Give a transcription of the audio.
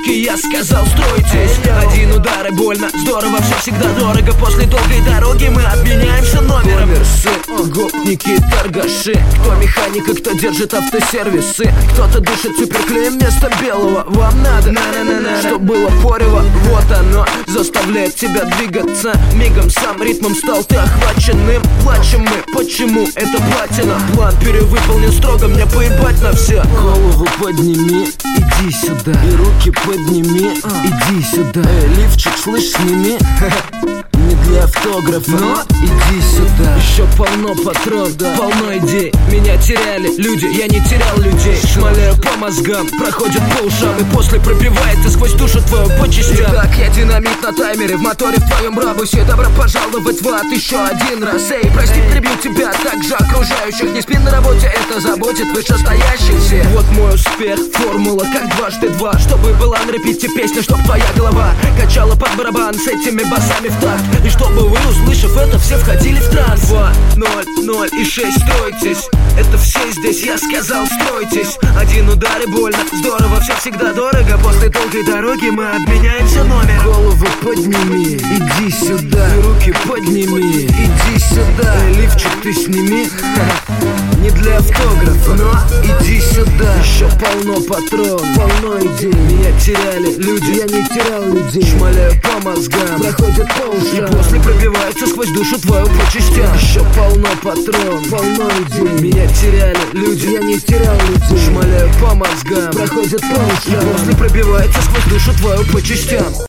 девочки, я сказал, стройтесь. Один удар и больно, здорово, все всегда дорого. После долгой дороги мы обменяемся номером. Коммерсы, гопники, торгаши. Кто механика, кто держит автосервисы. Кто-то дышит суперклеем вместо белого. Вам надо, чтоб было порево. Вот оно, заставляет тебя двигаться. Мигом сам ритмом стал ты охваченным. Плачем мы, почему? Это платина. План перевыполнен строго, мне поебать на все. Голову подними, иди сюда. И руки подними, иди сюда. Лифчик, слышь, сними. Не для автографа, но иди сюда. Еще полно патрон, полно идей. Меня теряли люди, я не терял людей. Шмаляю по мозгам, проходит по ушам. И после пробивает и сквозь душу твою по частям. Итак, я динамит на таймере, в моторе в твоем рабусе. Добро пожаловать в ад еще один раз. Эй, прости, прибью тебя, также окружающих. Не спи на работе, это заботит вышестоящих всех. Вот мой успех, формула как дважды два. Чтобы была на репите песня, чтоб твоя голова качала под барабан с этими басами в такт. И чтобы вы, услышав это, все входили в транс. 2, 0, 0 и 6, стройтесь. Это все здесь, я сказал, стройтесь. Один удар и больно, здорово, все всегда дорого. После долгой дороги мы обменяемся номером. Голову подними, иди сюда. И руки подними, иди сюда. Лифчик ты сними. Не для автографа, но иди сюда. Еще полно патрон, полно идей. Меня теряли люди, я не терял людей. Шмаляю по мозгам, проходят по ушам. И после пробивается сквозь душу твою по частям. Еще полно патрон, полно идей. Меня теряли люди, я не терял людей. Шмаляю по мозгам, проходят по ушам. И после пробивается сквозь душу твою по частям.